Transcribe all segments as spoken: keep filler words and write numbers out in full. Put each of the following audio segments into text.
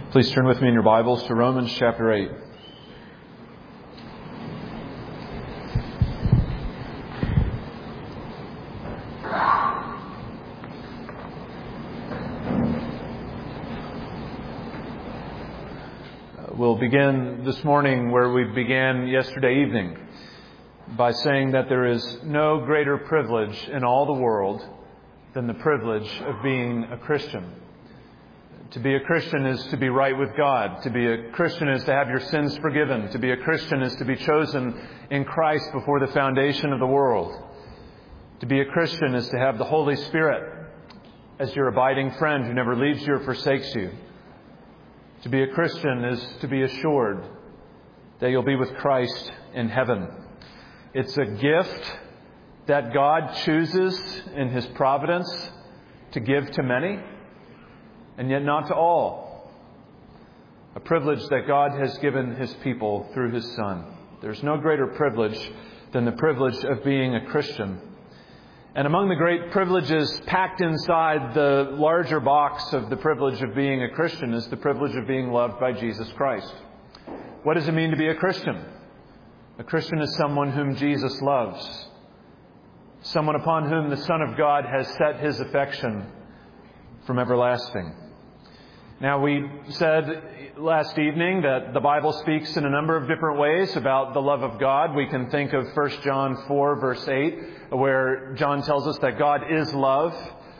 Please turn with me in your Bibles to Romans chapter eight. We'll begin this morning where we began yesterday evening by saying that there is no greater privilege in all the world than the privilege of being a Christian. To be a Christian is to be right with God. To be a Christian is to have your sins forgiven. To be a Christian is to be chosen in Christ before the foundation of the world. To be a Christian is to have the Holy Spirit as your abiding friend who never leaves you or forsakes you. To be a Christian is to be assured that you'll be with Christ in heaven. It's a gift that God chooses in His providence to give to many, and yet not to all. A privilege that God has given His people through His Son. There's no greater privilege than the privilege of being a Christian. And among the great privileges packed inside the larger box of the privilege of being a Christian is the privilege of being loved by Jesus Christ. What does it mean to be a Christian? A Christian is someone whom Jesus loves. Someone upon whom the Son of God has set His affection from everlasting. Now, we said last evening that the Bible speaks in a number of different ways about the love of God. We can think of First John four, verse eight, where John tells us that God is love.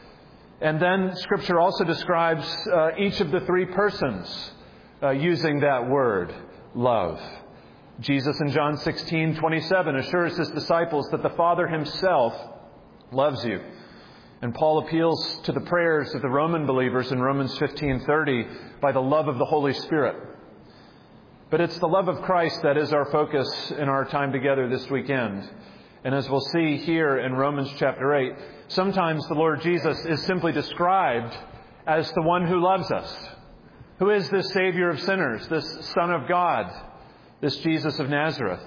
And then Scripture also describes uh, each of the three persons uh, using that word, love. Jesus in John sixteen twenty-seven assures His disciples that the Father Himself loves you. And Paul appeals to the prayers of the Roman believers in Romans fifteen thirty by the love of the Holy Spirit. But it's the love of Christ that is our focus in our time together this weekend. And as we'll see here in Romans chapter eight, sometimes the Lord Jesus is simply described as the one who loves us. Who is this Savior of sinners, this Son of God, this Jesus of Nazareth?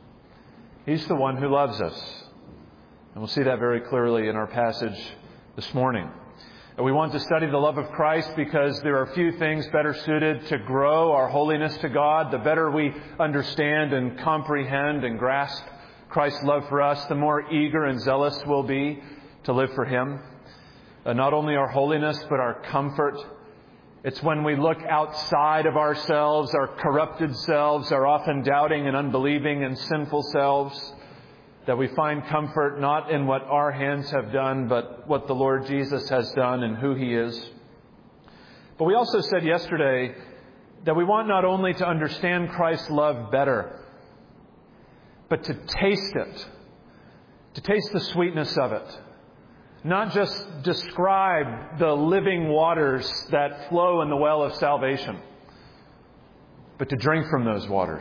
He's the one who loves us. And we'll see that very clearly in our passage this morning. We want to study the love of Christ because there are few things better suited to grow our holiness to God. The better we understand and comprehend and grasp Christ's love for us, the more eager and zealous we'll be to live for Him. Uh, not only our holiness, but our comfort. It's when we look outside of ourselves, our corrupted selves, our often doubting and unbelieving and sinful selves, that we find comfort not in what our hands have done, but what the Lord Jesus has done and who He is. But we also said yesterday that we want not only to understand Christ's love better, but to taste it, to taste the sweetness of it. Not just describe the living waters that flow in the well of salvation, but to drink from those waters.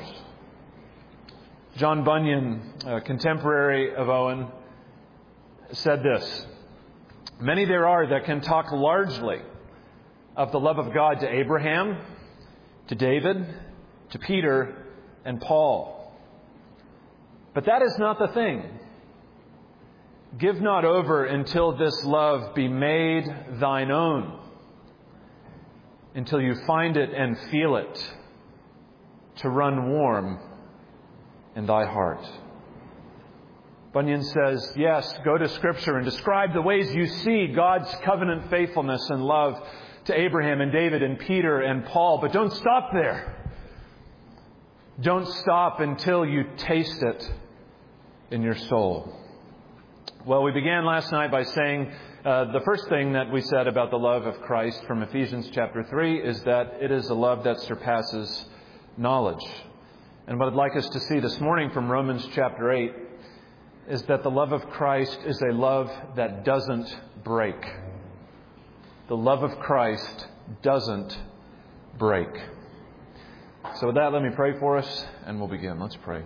John Bunyan, a contemporary of Owen, said this: "Many there are that can talk largely of the love of God to Abraham, to David, to Peter, and Paul. But that is not the thing. Give not over until this love be made thine own, until you find it and feel it to run warm in thy heart." Bunyan says, yes, go to Scripture and describe the ways you see God's covenant faithfulness and love to Abraham and David and Peter and Paul, but don't stop there. Don't stop until you taste it in your soul. Well, we began last night by saying uh, the first thing that we said about the love of Christ from Ephesians chapter three is that it is a love that surpasses knowledge. And what I'd like us to see this morning from Romans chapter eight is that the love of Christ is a love that doesn't break. The love of Christ doesn't break. So with that, let me pray for us and we'll begin. Let's pray.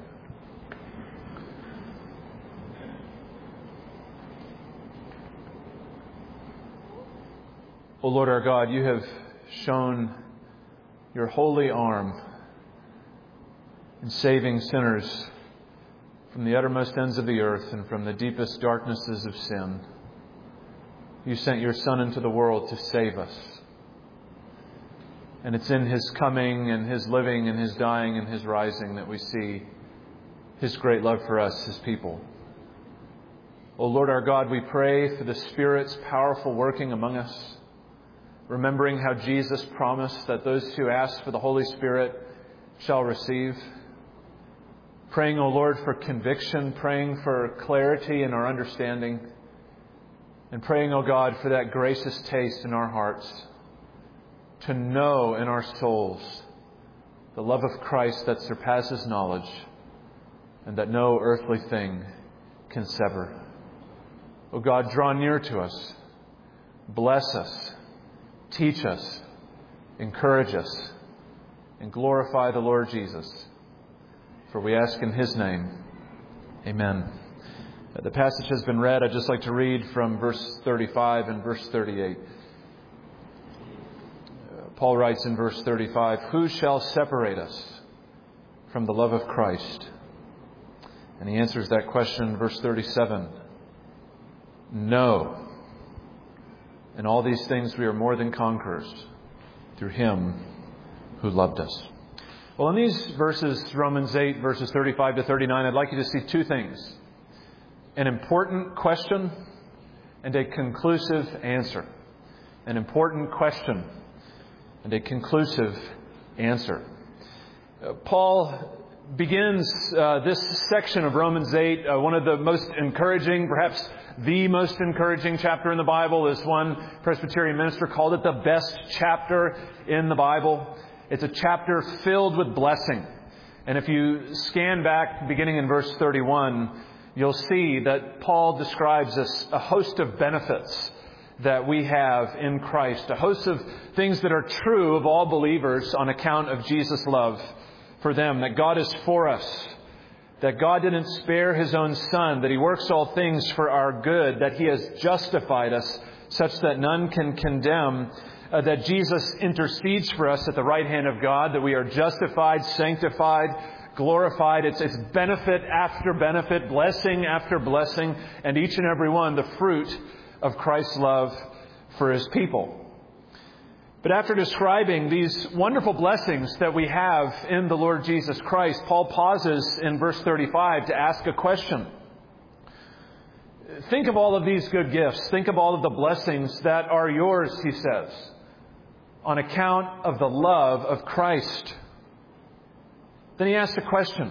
O Lord our God, you have shown your holy arm in saving sinners from the uttermost ends of the earth and from the deepest darknesses of sin. You sent your Son into the world to save us. And it's in His coming and His living and His dying and His rising that we see His great love for us, His people. O Lord our God, we pray for the Spirit's powerful working among us, remembering how Jesus promised that those who ask for the Holy Spirit shall receive. Praying, O Lord, for conviction, praying for clarity in our understanding, and praying, O God, for that gracious taste in our hearts to know in our souls the love of Christ that surpasses knowledge and that no earthly thing can sever. O God, draw near to us, bless us, teach us, encourage us, and glorify the Lord Jesus. For we ask in His name. Amen. The passage has been read. I'd just like to read from verse thirty-five and verse thirty-eight. Paul writes in verse thirty-five, "Who shall separate us from the love of Christ?" And he answers that question in verse thirty-seven. No. In all these things we are more than conquerors through Him who loved us. Well, in these verses, Romans eight, verses thirty-five to thirty-nine, I'd like you to see two things. An important question and a conclusive answer. An important question and a conclusive answer. Uh, Paul begins uh, this section of Romans eight, uh, one of the most encouraging, perhaps the most encouraging chapter in the Bible. As one Presbyterian minister called it, the best chapter in the Bible. It's a chapter filled with blessing. And if you scan back beginning in verse thirty-one, you'll see that Paul describes us a host of benefits that we have in Christ, a host of things that are true of all believers on account of Jesus' love for them, that God is for us, that God didn't spare His own Son, that He works all things for our good, that He has justified us such that none can condemn, uh, that Jesus intercedes for us at the right hand of God, that we are justified, sanctified, glorified. It's, it's benefit after benefit, blessing after blessing, and each and every one the fruit of Christ's love for His people. But after describing these wonderful blessings that we have in the Lord Jesus Christ, Paul pauses in verse thirty-five to ask a question. Think of all of these good gifts. Think of all of the blessings that are yours, he says, on account of the love of Christ. Then he asks a question.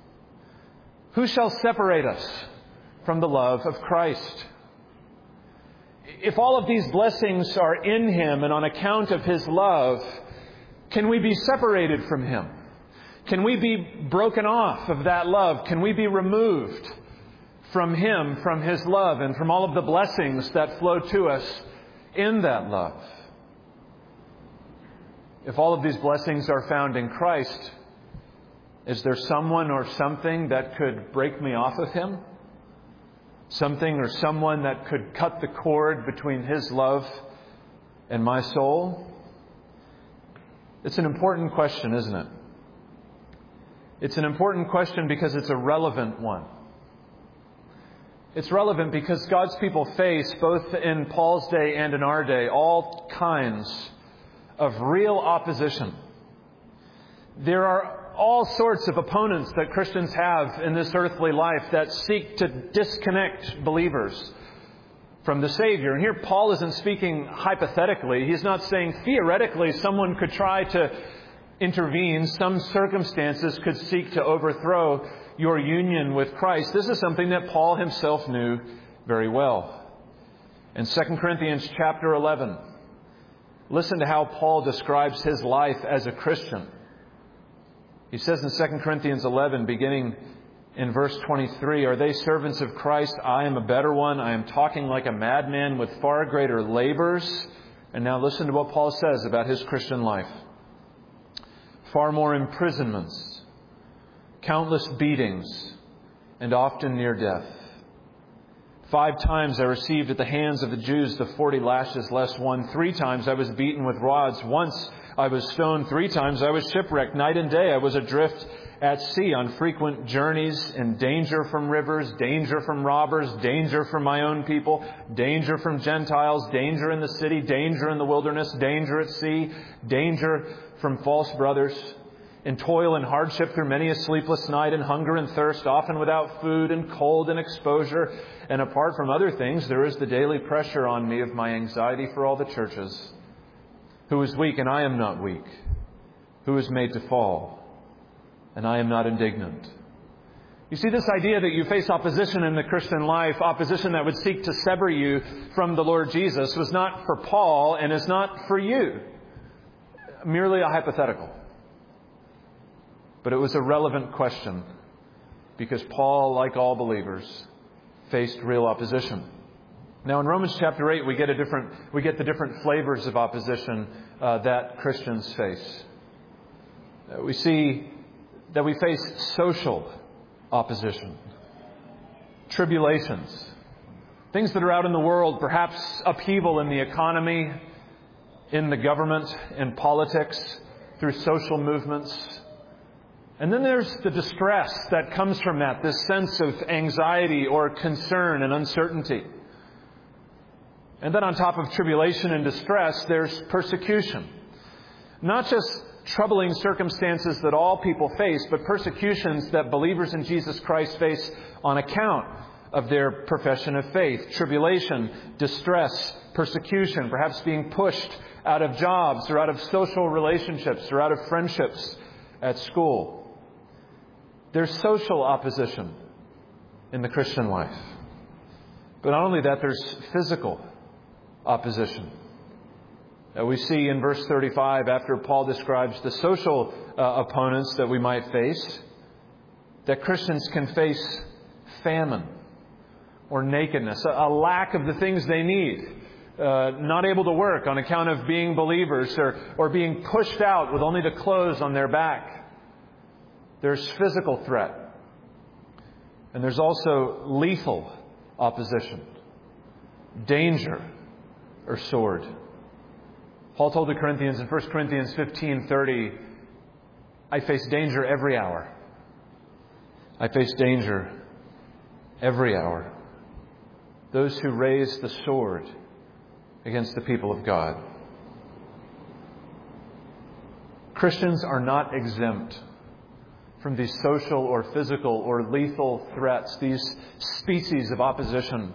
Who shall separate us from the love of Christ? If all of these blessings are in Him and on account of His love, can we be separated from Him? Can we be broken off of that love? Can we be removed from Him, from His love, and from all of the blessings that flow to us in that love? If all of these blessings are found in Christ, is there someone or something that could break me off of Him? Something or someone that could cut the cord between His love and my soul? It's an important question, isn't it? It's an important question because it's a relevant one. It's relevant because God's people face, both in Paul's day and in our day, all kinds of real opposition. There are all sorts of opponents that Christians have in this earthly life that seek to disconnect believers from the Savior. And here Paul isn't speaking hypothetically. He's not saying theoretically someone could try to intervene. Some circumstances could seek to overthrow your union with Christ. This is something that Paul himself knew very well. In Second Corinthians chapter eleven, listen to how Paul describes his life as a Christian. He says in Second Corinthians eleven, beginning in verse twenty-three, "Are they servants of Christ? I am a better one. I am talking like a madman with far greater labors." And now listen to what Paul says about his Christian life. "Far more imprisonments, countless beatings, and often near death. Five times I received at the hands of the Jews the forty lashes less one. Three times I was beaten with rods. Once I was stoned. Three times I was shipwrecked. Night and day I was adrift at sea on frequent journeys, in danger from rivers, danger from robbers, danger from my own people, danger from Gentiles, danger in the city, danger in the wilderness, danger at sea, danger from false brothers, in toil and hardship through many a sleepless night, in hunger and thirst, often without food, and cold and exposure. And apart from other things, there is the daily pressure on me of my anxiety for all the churches. Who is weak and I am not weak? Who is made to fall and I am not indignant? You see, this idea that you face opposition in the Christian life, opposition that would seek to sever you from the Lord Jesus, was not for Paul and is not for you. Merely a hypothetical. But it was a relevant question because Paul, like all believers, faced real opposition. Now, in Romans chapter eight, we get a different, we get the different flavors of opposition uh, that Christians face. Uh, we see that we face social opposition, tribulations, things that are out in the world, perhaps upheaval in the economy, in the government, in politics, through social movements. And then there's the distress that comes from that, this sense of anxiety or concern and uncertainty. And then on top of tribulation and distress, there's persecution. Not just troubling circumstances that all people face, but persecutions that believers in Jesus Christ face on account of their profession of faith. Tribulation, distress, persecution, perhaps being pushed out of jobs or out of social relationships or out of friendships at school. There's social opposition in the Christian life. But not only that, there's physical opposition. Uh, we see in verse thirty-five, after Paul describes the social uh, opponents that we might face, that Christians can face famine or nakedness, a, a lack of the things they need, uh, not able to work on account of being believers or, or being pushed out with only the clothes on their back. There's physical threat. And there's also lethal opposition, danger or sword. Paul told the Corinthians in First Corinthians fifteen thirty, I face danger every hour. I face danger every hour. Those who raise the sword against the people of God. Christians are not exempt from these social or physical or lethal threats, these species of opposition.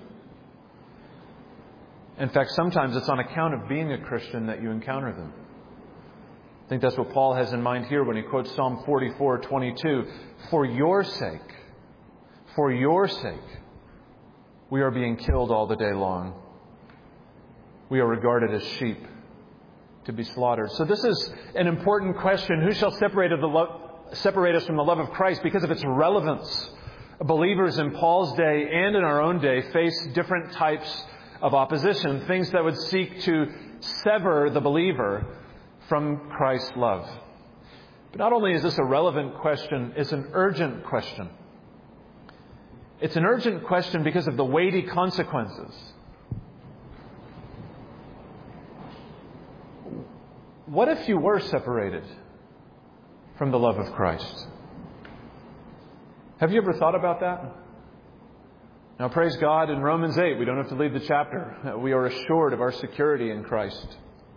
In fact, sometimes it's on account of being a Christian that you encounter them. I think that's what Paul has in mind here when he quotes Psalm forty-four twenty-two. For your sake, for your sake, we are being killed all the day long. We are regarded as sheep to be slaughtered. So this is an important question. Who shall separate of the love? Separate us from the love of Christ because of its relevance. Believers in Paul's day and in our own day face different types of opposition, things that would seek to sever the believer from Christ's love. But not only is this a relevant question, it's an urgent question. It's an urgent question because of the weighty consequences. What if you were separated from the love of Christ? Have you ever thought about that? Now, praise God, in Romans eight, we don't have to leave the chapter. We are assured of our security in Christ.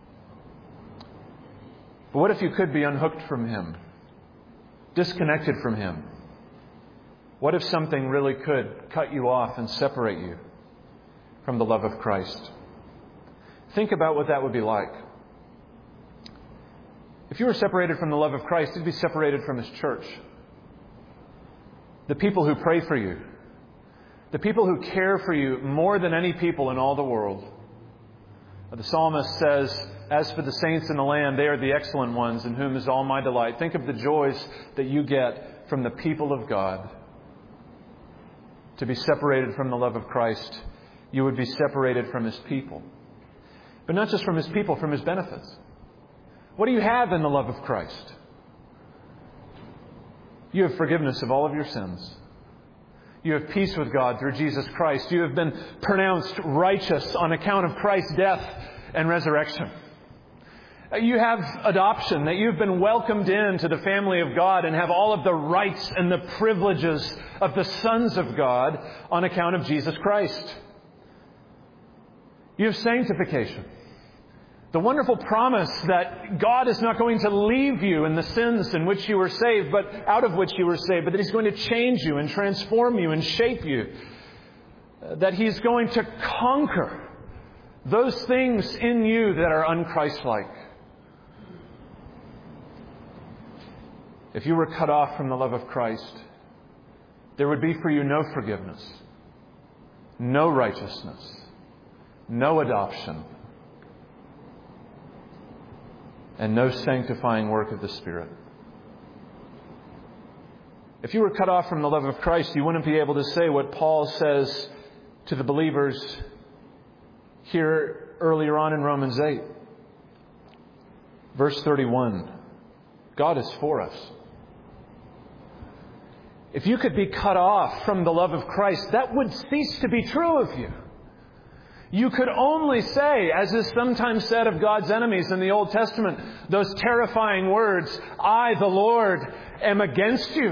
But what if you could be unhooked from Him? Disconnected from Him? What if something really could cut you off and separate you from the love of Christ? Think about what that would be like. If you were separated from the love of Christ, you'd be separated from His church. The people who pray for you. The people who care for you more than any people in all the world. The psalmist says, as for the saints in the land, they are the excellent ones in whom is all my delight. Think of the joys that you get from the people of God. To be separated from the love of Christ, you would be separated from His people. But not just from His people, from His benefits. What do you have in the love of Christ? You have forgiveness of all of your sins. You have peace with God through Jesus Christ. You have been pronounced righteous on account of Christ's death and resurrection. You have adoption, that you've been welcomed into the family of God and have all of the rights and the privileges of the sons of God on account of Jesus Christ. You have sanctification. The wonderful promise that God is not going to leave you in the sins in which you were saved, but out of which you were saved, but that He's going to change you and transform you and shape you. That He's going to conquer those things in you that are un-Christ-like. If you were cut off from the love of Christ, there would be for you no forgiveness, no righteousness, no adoption, and no sanctifying work of the Spirit. If you were cut off from the love of Christ, you wouldn't be able to say what Paul says to the believers here earlier on in Romans eight. Verse thirty-one, God is for us. If you could be cut off from the love of Christ, that would cease to be true of you. You could only say, as is sometimes said of God's enemies in the Old Testament, those terrifying words, I, the Lord, am against you.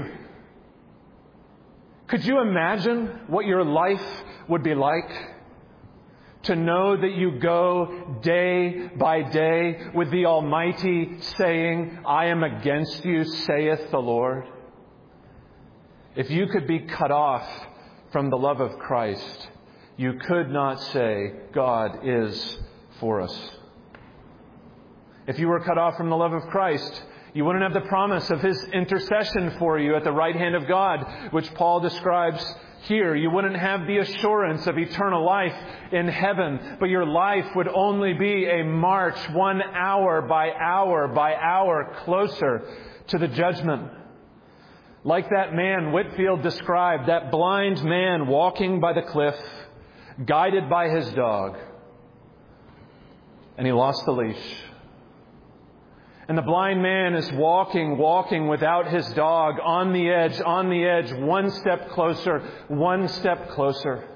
Could you imagine what your life would be like? To know that you go day by day with the Almighty saying, I am against you, saith the Lord. If you could be cut off from the love of Christ, you could not say, God is for us. If you were cut off from the love of Christ, you wouldn't have the promise of His intercession for you at the right hand of God, which Paul describes here. You wouldn't have the assurance of eternal life in heaven, but your life would only be a march one hour by hour by hour closer to the judgment. Like that man Whitefield described, that blind man walking by the cliff, guided by his dog, and he lost the leash. And the blind man is walking, walking without his dog, on the edge, on the edge, one step closer, one step closer.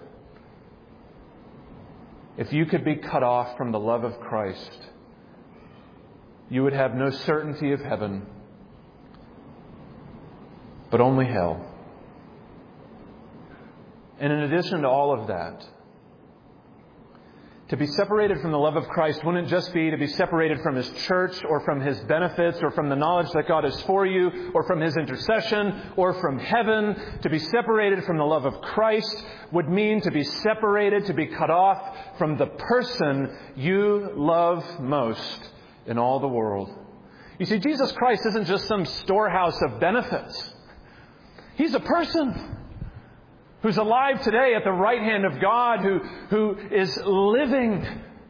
If you could be cut off from the love of Christ, you would have no certainty of heaven, but only hell. And in addition to all of that, to be separated from the love of Christ wouldn't just be to be separated from His church or from His benefits or from the knowledge that God is for you or from His intercession or from heaven. To be separated from the love of Christ would mean to be separated, to be cut off from the person you love most in all the world. You see, Jesus Christ isn't just some storehouse of benefits. He's a person who's alive today at the right hand of God, who, who is living.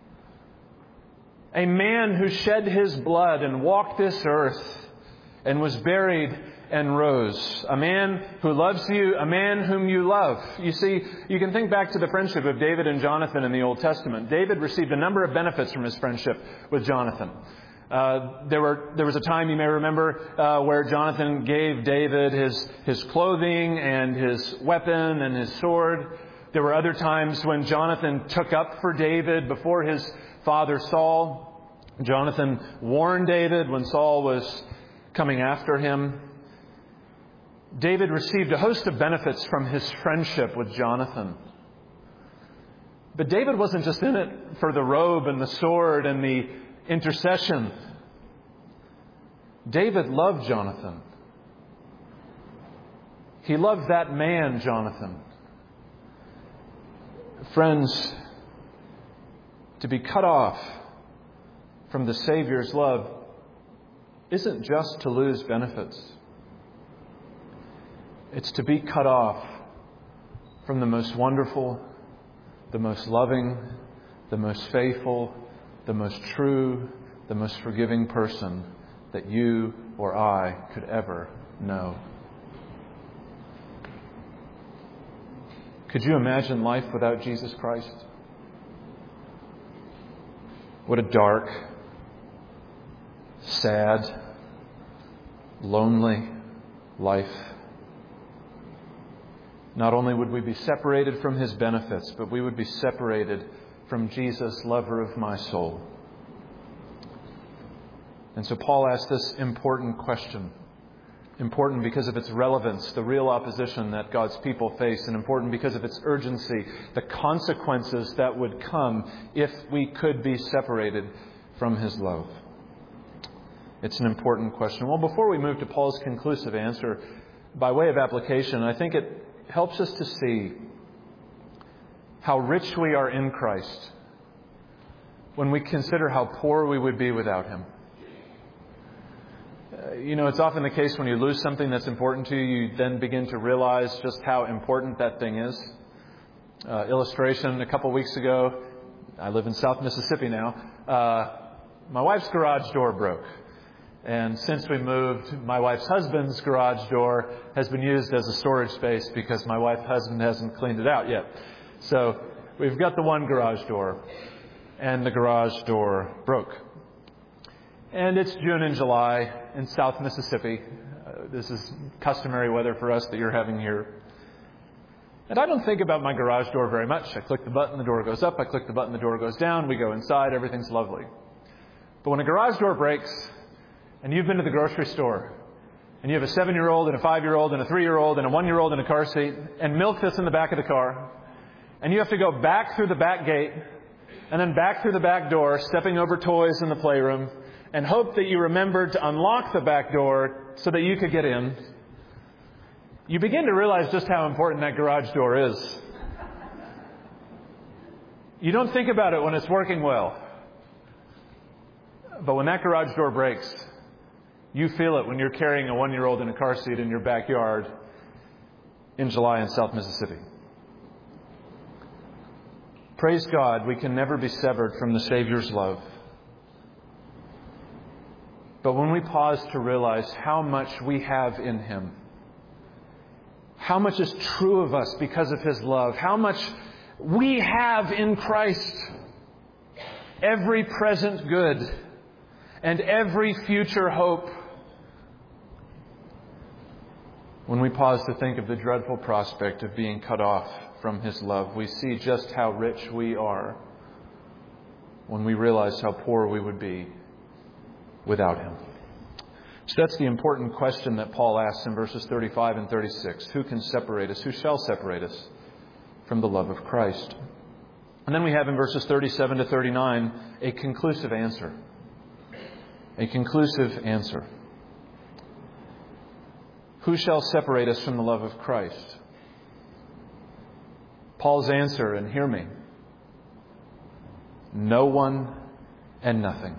A man who shed His blood and walked this earth and was buried and rose. A man who loves you, a man whom you love. You see, you can think back to the friendship of David and Jonathan in the Old Testament. David received a number of benefits from his friendship with Jonathan. Uh, there were, there was a time, you may remember, uh, where Jonathan gave David his, his clothing and his weapon and his sword. There were other times when Jonathan took up for David before his father Saul. Jonathan warned David when Saul was coming after him. David received a host of benefits from his friendship with Jonathan. But David wasn't just in it for the robe and the sword and the intercession. David loved Jonathan. He loved that man, Jonathan. Friends, to be cut off from the Savior's love isn't just to lose benefits. It's to be cut off from the most wonderful, the most loving, the most faithful, the most true, the most forgiving person that you or I could ever know. Could you imagine life without Jesus Christ? What a dark, sad, lonely life. Not only would we be separated from His benefits, but we would be separated from Jesus, lover of my soul. And so Paul asks this important question. Important because of its relevance, the real opposition that God's people face, and important because of its urgency, the consequences that would come if we could be separated from His love. It's an important question. Well, before we move to Paul's conclusive answer, by way of application, I think it helps us to see how rich we are in Christ when we consider how poor we would be without Him. Uh, you know, it's often the case when you lose something that's important to you, you then begin to realize just how important that thing is. Uh, illustration, a couple weeks ago, I live in South Mississippi now, uh, my wife's garage door broke. And since we moved, my wife's husband's garage door has been used as a storage space because my wife's husband hasn't cleaned it out yet. So we've got the one garage door, and the garage door broke. And it's June and July in South Mississippi. Uh, this is customary weather for us that you're having here. And I don't think about my garage door very much. I click the button, the door goes up. I click the button, the door goes down. We go inside. Everything's lovely. But when a garage door breaks, and you've been to the grocery store, and you have a seven-year-old and a five-year-old and a three-year-old and a one-year-old in a car seat, and milk that's in the back of the car, and you have to go back through the back gate, and then back through the back door, stepping over toys in the playroom, and hope that you remembered to unlock the back door so that you could get in, you begin to realize just how important that garage door is. You don't think about it when it's working well. But when that garage door breaks, you feel it when you're carrying a one-year-old in a car seat in your backyard in July in South Mississippi. Praise God, we can never be severed from the Savior's love. But when we pause to realize how much we have in Him, how much is true of us because of His love, how much we have in Christ, every present good and every future hope, when we pause to think of the dreadful prospect of being cut off from His love, we see just how rich we are when we realize how poor we would be without Him. So that's the important question that Paul asks in verses thirty-five and thirty-six. Who can separate us? Who shall separate us from the love of Christ? And then we have in verses thirty-seven to thirty-nine a conclusive answer. A conclusive answer. Who shall separate us from the love of Christ? Paul's answer, and hear me, no one and nothing.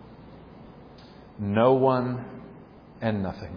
No one and nothing.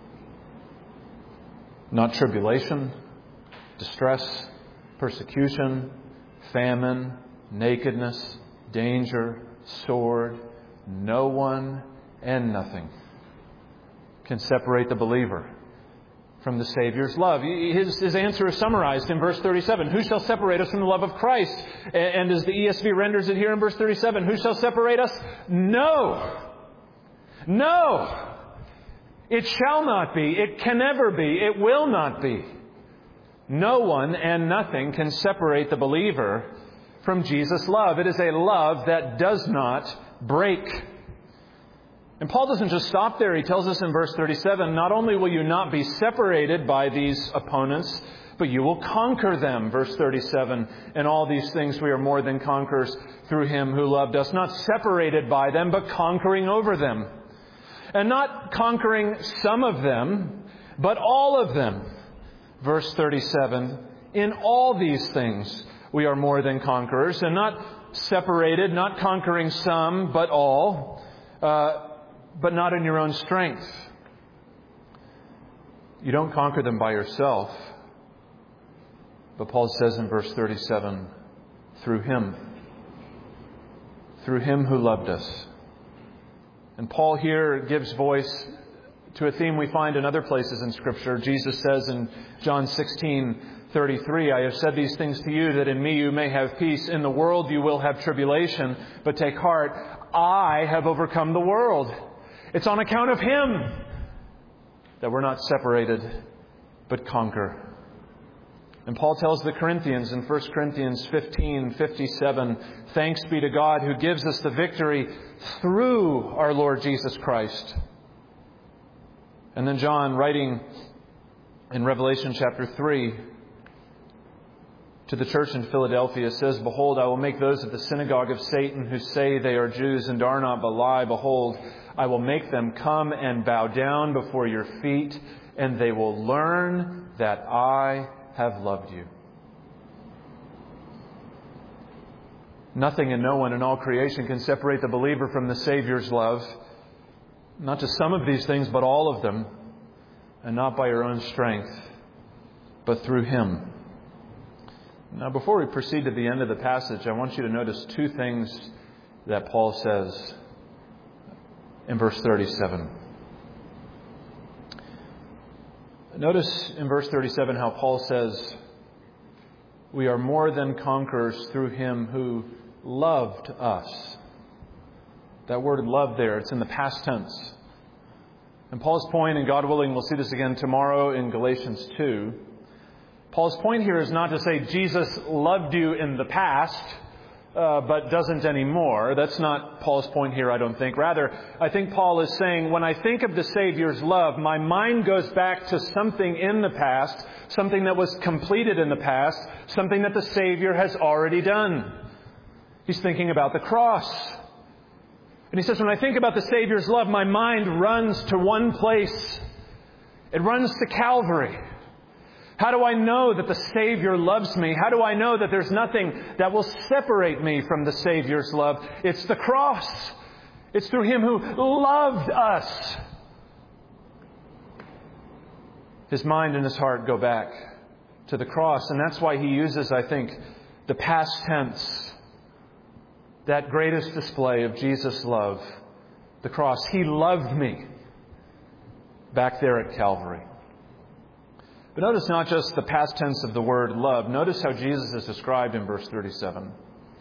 Not tribulation, distress, persecution, famine, nakedness, danger, sword. No one and nothing can separate the believer from the Savior's love. His, his answer is summarized in verse thirty-seven. Who shall separate us from the love of Christ? And as the E S V renders it here in verse thirty-seven, who shall separate us? No. No. It shall not be. It can never be. It will not be. No one and nothing can separate the believer from Jesus' love. It is a love that does not break. And Paul doesn't just stop there. He tells us in verse thirty-seven, not only will you not be separated by these opponents, but you will conquer them. Verse thirty-seven, in all these things we are more than conquerors through Him who loved us. Not separated by them, but conquering over them. And not conquering some of them, but all of them. Verse thirty-seven, in all these things we are more than conquerors. And not separated, not conquering some, but all. Uh, but not in your own strength. You don't conquer them by yourself. But Paul says in verse thirty-seven, through Him. Through Him who loved us. And Paul here gives voice to a theme we find in other places in Scripture. Jesus says in John sixteen thirty-three, I have said these things to you that in me you may have peace. In the world you will have tribulation, but take heart, I have overcome the world. It's on account of Him that we're not separated, but conquer. And Paul tells the Corinthians in First Corinthians fifteen fifty-seven, "Thanks be to God who gives us the victory through our Lord Jesus Christ." And then John, writing in Revelation chapter three to the church in Philadelphia, says, "Behold, I will make those of the synagogue of Satan who say they are Jews and are not but lie. Behold, I will make them come and bow down before your feet, and they will learn that I have loved you." Nothing and no one in all creation can separate the believer from the Savior's love. Not just some of these things, but all of them. And not by your own strength, but through Him. Now, before we proceed to the end of the passage, I want you to notice two things that Paul says in verse thirty-seven. Notice in verse thirty-seven how Paul says, "We are more than conquerors through Him who loved us." That word "love" there, it's in the past tense. And Paul's point, and God willing, we'll see this again tomorrow in Galatians two. Paul's point here is not to say Jesus loved you in the past, uh, but doesn't anymore. That's not Paul's point here, I don't think. Rather, I think Paul is saying, when I think of the Savior's love, my mind goes back to something in the past, something that was completed in the past, something that the Savior has already done. He's thinking about the cross. And he says, when I think about the Savior's love, my mind runs to one place. It runs to Calvary. How do I know that the Savior loves me? How do I know that there's nothing that will separate me from the Savior's love? It's the cross. It's through Him who loved us. His mind and his heart go back to the cross. And that's why he uses, I think, the past tense. That greatest display of Jesus' love. The cross. He loved me back there at Calvary. But notice not just the past tense of the word love. Notice how Jesus is described in verse thirty-seven.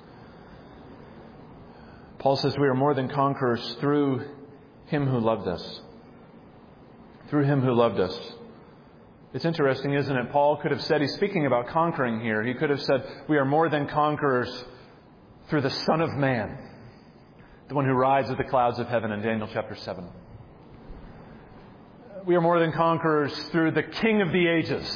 Paul says we are more than conquerors through Him who loved us. Through Him who loved us. It's interesting, isn't it? Paul could have said, he's speaking about conquering here. He could have said, we are more than conquerors through the Son of Man. The one who rides with the clouds of heaven in Daniel chapter seven. We are more than conquerors through the King of the ages.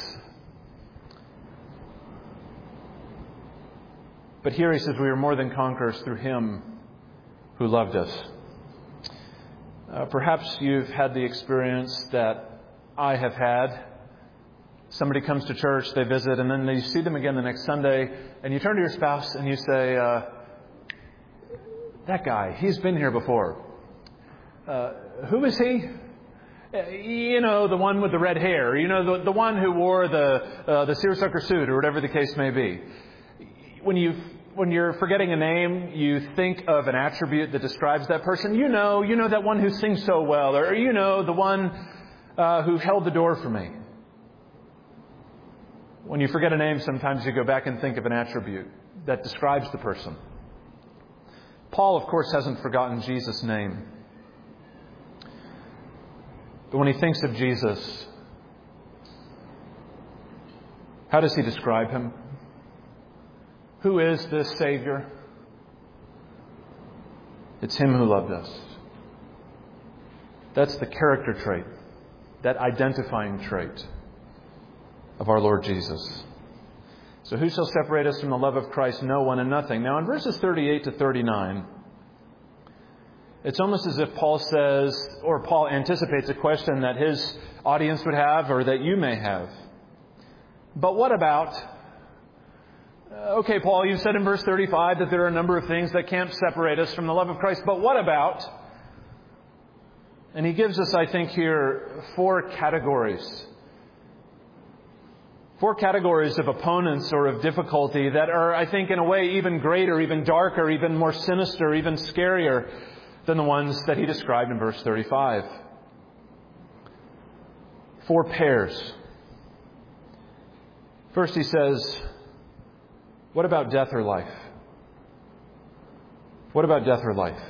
But here he says we are more than conquerors through Him who loved us. Uh, perhaps you've had the experience that I have had. Somebody comes to church, they visit, and then you see them again the next Sunday, and you turn to your spouse and you say, uh, that guy, he's been here before. Uh, who is he? You know, the one with the red hair. You know, the, the one who wore the uh, the seersucker suit or whatever the case may be. When you when you're forgetting a name, you think of an attribute that describes that person. You know, you know that one who sings so well, or you know, the one uh, who held the door for me. When you forget a name, sometimes you go back and think of an attribute that describes the person. Paul, of course, hasn't forgotten Jesus' name. But when he thinks of Jesus, how does he describe Him? Who is this Savior? It's Him who loved us. That's the character trait, that identifying trait of our Lord Jesus. So who shall separate us from the love of Christ? No one and nothing. Now in verses thirty-eight to thirty-nine, it's almost as if Paul says, or Paul anticipates a question that his audience would have, or that you may have. But what about? Okay, Paul, you said in verse thirty-five that there are a number of things that can't separate us from the love of Christ. But what about? And he gives us, I think, here four categories. Four categories of opponents or of difficulty that are, I think, in a way even greater, even darker, even more sinister, even scarier than the ones that he described in verse thirty-five. Four pairs. First he says, what about death or life? What about death or life?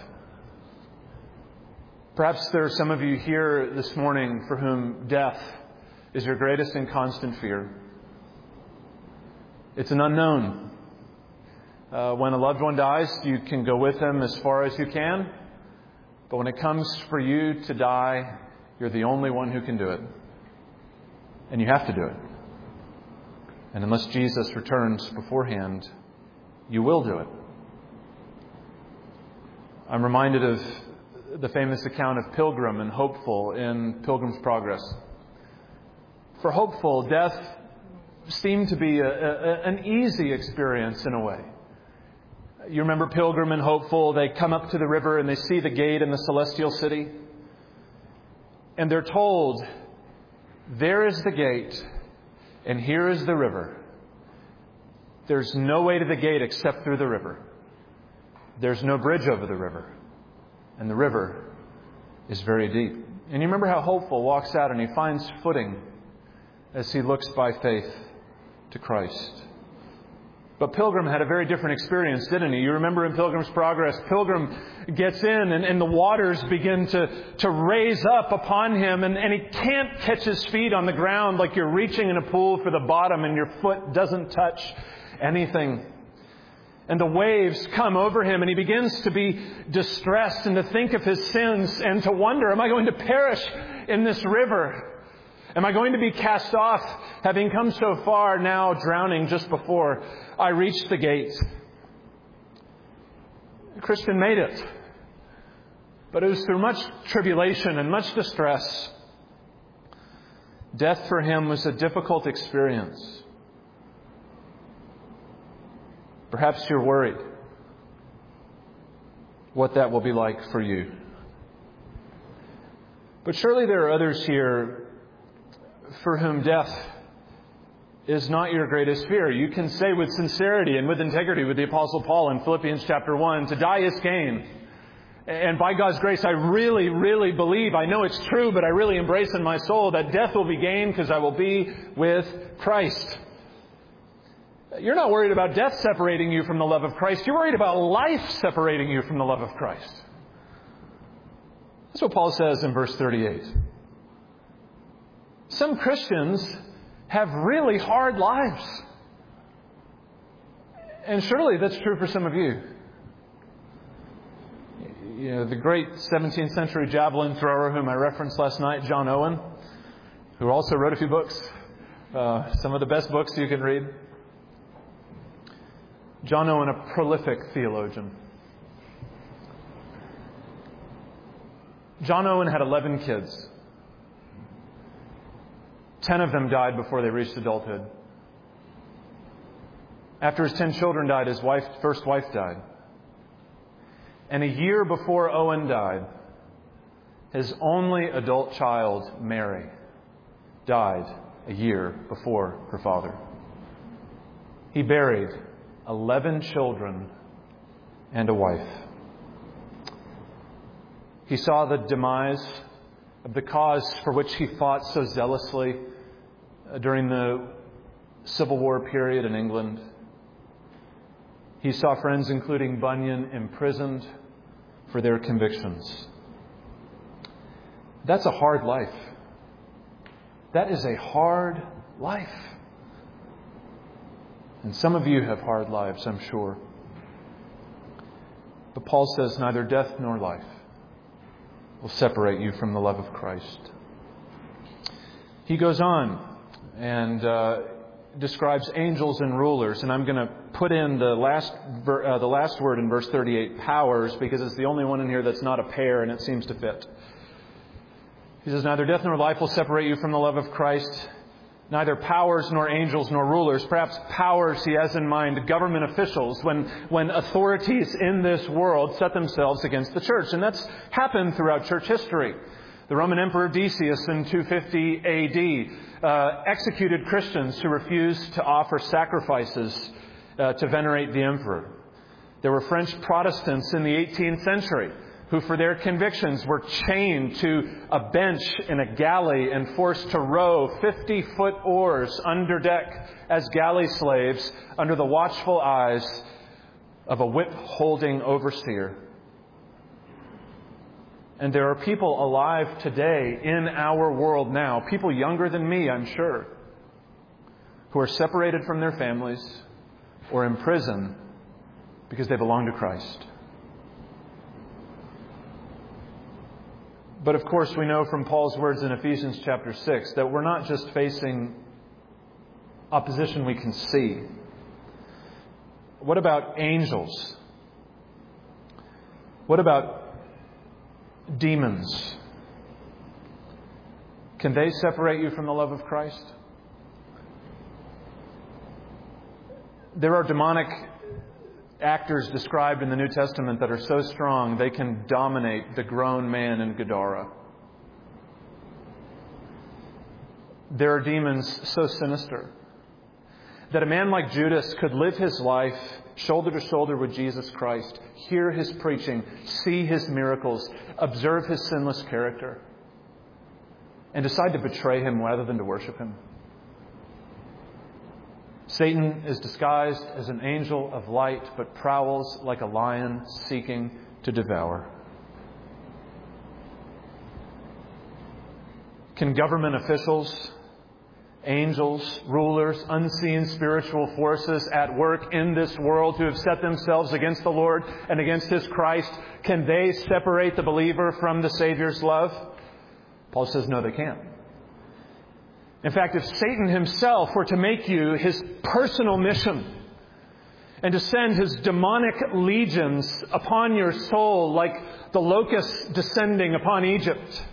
Perhaps there are some of you here this morning for whom death is your greatest and constant fear. It's an unknown. Uh, when a loved one dies, you can go with them as far as you can. But when it comes for you to die, you're the only one who can do it. And you have to do it. And unless Jesus returns beforehand, you will do it. I'm reminded of the famous account of Pilgrim and Hopeful in Pilgrim's Progress. For Hopeful, death seemed to be a, a, an easy experience in a way. You remember Pilgrim and Hopeful, they come up to the river and they see the gate in the celestial city. And they're told, there is the gate and here is the river. There's no way to the gate except through the river. There's no bridge over the river. And the river is very deep. And you remember how Hopeful walks out and he finds footing as he looks by faith to Christ. But Pilgrim had a very different experience, didn't he? You remember in Pilgrim's Progress, Pilgrim gets in and, and the waters begin to, to raise up upon him and, and he can't catch his feet on the ground like you're reaching in a pool for the bottom and your foot doesn't touch anything. And the waves come over him and he begins to be distressed and to think of his sins and to wonder, am I going to perish in this river? Am I going to be cast off, having come so far, now drowning just before I reach the gate? Christian made it. But it was through much tribulation and much distress. Death for him was a difficult experience. Perhaps you're worried what that will be like for you. But surely there are others here for whom death is not your greatest fear. You can say with sincerity and with integrity with the Apostle Paul in Philippians chapter one, to die is gain. And by God's grace, I really, really believe, I know it's true, but I really embrace in my soul that death will be gain because I will be with Christ. You're not worried about death separating you from the love of Christ. You're worried about life separating you from the love of Christ. That's what Paul says in verse thirty-eight. Some Christians have really hard lives. And surely that's true for some of you. You know, the great seventeenth century javelin thrower whom I referenced last night, John Owen, who also wrote a few books, uh, some of the best books you can read. John Owen, a prolific theologian. John Owen had eleven kids. Ten of them died before they reached adulthood. After his ten children died, his wife, first wife died. And a year before Owen died, his only adult child, Mary, died a year before her father. He buried eleven children and a wife. He saw the demise of the cause for which he fought so zealously during the Civil War period in England. He saw friends, including Bunyan, imprisoned for their convictions. That's a hard life. That is a hard life. And some of you have hard lives, I'm sure. But Paul says neither death nor life will separate you from the love of Christ. He goes on and uh, describes angels and rulers, and I'm going to put in the last ver- uh, the last word in verse thirty-eight, powers, because it's the only one in here that's not a pair, and it seems to fit. He says, neither death nor life will separate you from the love of Christ. Neither powers nor angels nor rulers. Perhaps powers he has in mind government officials when, when authorities in this world set themselves against the church. And that's happened throughout church history. The Roman Emperor Decius in two fifty A D uh, executed Christians who refused to offer sacrifices uh, to venerate the emperor. There were French Protestants in the eighteenth century who for their convictions were chained to a bench in a galley and forced to row fifty-foot oars under deck as galley slaves under the watchful eyes of a whip-holding overseer. And there are people alive today in our world now, people younger than me, I'm sure, who are separated from their families, or in prison because they belong to Christ. But of course, we know from Paul's words in Ephesians chapter six that we're not just facing opposition we can see. What about angels? What about demons? Can they separate you from the love of Christ? There are demonic actors described in the New Testament that are so strong they can dominate the grown man in Gadara. There are demons so sinister that a man like Judas could live his life shoulder to shoulder with Jesus Christ, hear his preaching, see his miracles, observe his sinless character, and decide to betray him rather than to worship him. Satan is disguised as an angel of light, but prowls like a lion seeking to devour. Can government officials, angels, rulers, unseen spiritual forces at work in this world who have set themselves against the Lord and against His Christ, can they separate the believer from the Savior's love? Paul says, no, they can't. In fact, if Satan himself were to make you his personal mission and to send his demonic legions upon your soul like the locusts descending upon Egypt,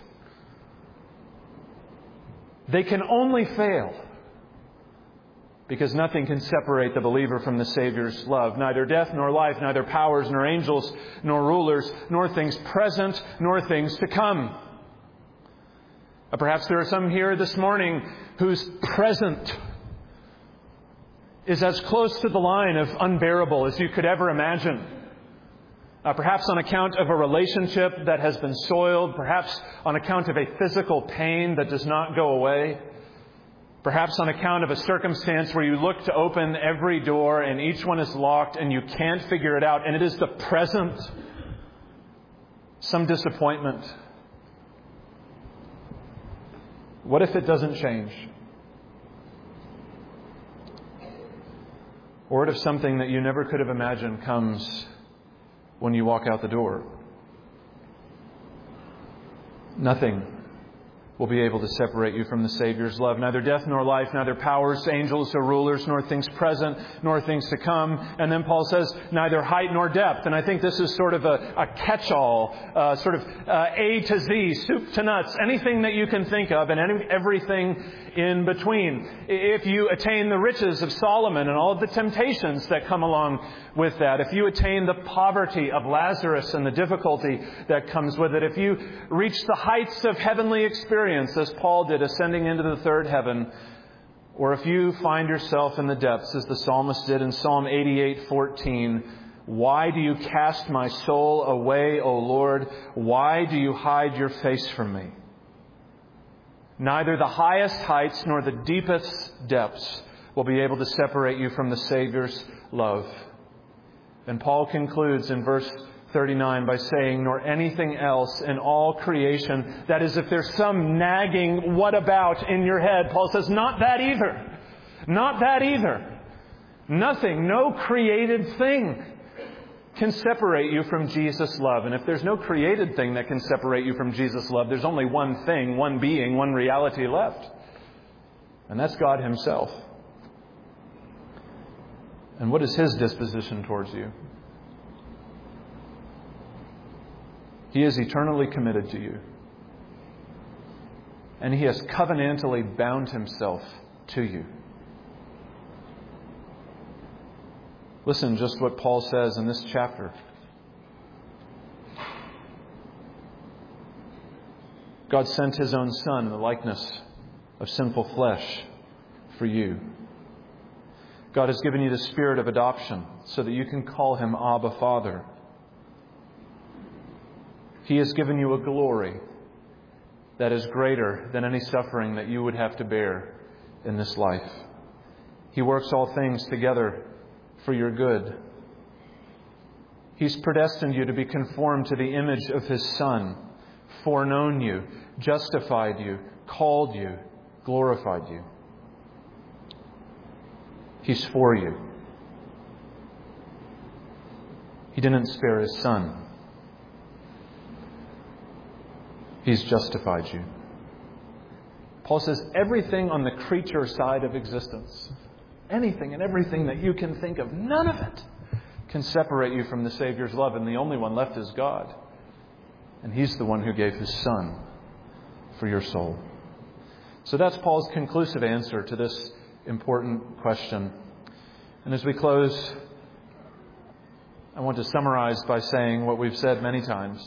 they can only fail because nothing can separate the believer from the Savior's love. Neither death nor life, neither powers nor angels nor rulers, nor things present nor things to come. Uh, perhaps there are some here this morning whose present is as close to the line of unbearable as you could ever imagine. Uh, perhaps on account of a relationship that has been soiled. Perhaps on account of a physical pain that does not go away. Perhaps on account of a circumstance where you look to open every door and each one is locked and you can't figure it out. And it is the present. Some disappointment. What if it doesn't change? Or what if something that you never could have imagined comes when you walk out the door? Nothing will be able to separate you from the Savior's love. Neither death nor life, neither powers, angels or rulers, nor things present, nor things to come. And then Paul says, neither height nor depth. And I think this is sort of a, a catch-all, uh, sort of uh, A to Z, soup to nuts, anything that you can think of and any, everything in between. If you attain the riches of Solomon and all of the temptations that come along with that, if you attain the poverty of Lazarus and the difficulty that comes with it, if you reach the heights of heavenly experience, as Paul did, ascending into the third heaven, or if you find yourself in the depths, as the psalmist did in Psalm eighty-eight fourteen, why do you cast my soul away, O Lord? Why do you hide your face from me? Neither the highest heights nor the deepest depths will be able to separate you from the Savior's love. And Paul concludes in verse thirty-nine by saying, nor anything else in all creation. That is, if there's some nagging what about in your head, Paul says, not that either. Not that either. Nothing, no created thing can separate you from Jesus' love. And if there's no created thing that can separate you from Jesus' love, there's only one thing, one being, one reality left. And that's God Himself. And what is His disposition towards you? He is eternally committed to you. And He has covenantally bound Himself to you. Listen just what Paul says in this chapter. God sent His own Son in the likeness of sinful flesh for you. God has given you the Spirit of adoption so that you can call Him Abba, Father. He has given you a glory that is greater than any suffering that you would have to bear in this life. He works all things together for your good. He's predestined you to be conformed to the image of His Son, foreknown you, justified you, called you, glorified you. He's for you. didn't spare His Son. He's justified you. Paul says everything on the creature side of existence, anything and everything that you can think of, none of it can separate you from the Savior's love. And the only one left is God. And He's the one who gave His Son for your soul. So that's Paul's conclusive answer to this important question. And as we close, I want to summarize by saying what we've said many times.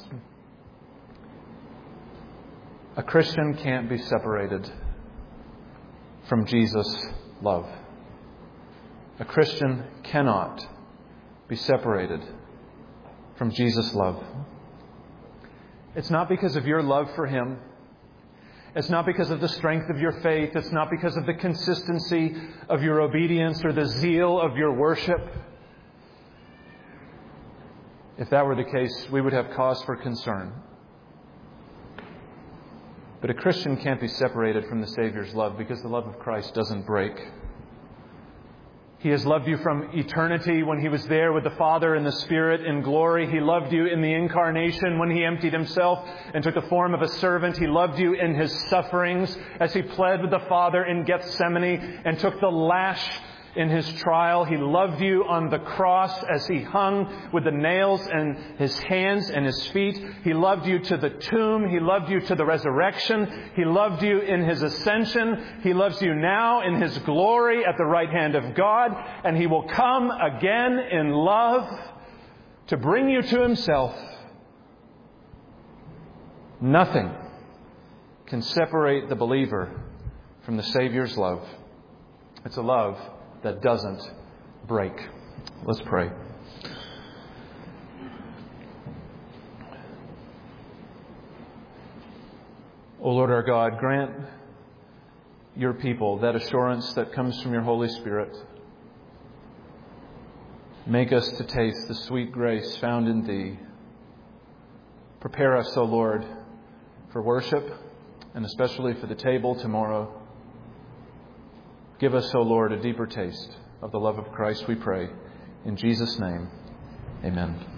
A Christian can't be separated from Jesus' love. A Christian cannot be separated from Jesus' love. It's not because of your love for Him. It's not because of the strength of your faith. It's not because of the consistency of your obedience or the zeal of your worship. If that were the case, we would have cause for concern. But a Christian can't be separated from the Savior's love because the love of Christ doesn't break. He has loved you from eternity when He was there with the Father and the Spirit in glory. He loved you in the incarnation when He emptied Himself and took the form of a servant. He loved you in His sufferings as He pled with the Father in Gethsemane and took the lash in His trial. He loved you on the cross as He hung with the nails in His hands and His feet. He loved you to the tomb. He loved you to the resurrection. He loved you in His ascension. He loves you now in His glory at the right hand of God. And He will come again in love to bring you to Himself. Nothing can separate the believer from the Savior's love. It's a love that doesn't break. Let's pray. O Lord our God, grant your people that assurance that comes from your Holy Spirit. Make us to taste the sweet grace found in Thee. Prepare us, O Lord, for worship and especially for the table tomorrow. Give us, O Lord, a deeper taste of the love of Christ, we pray. In Jesus' name, amen.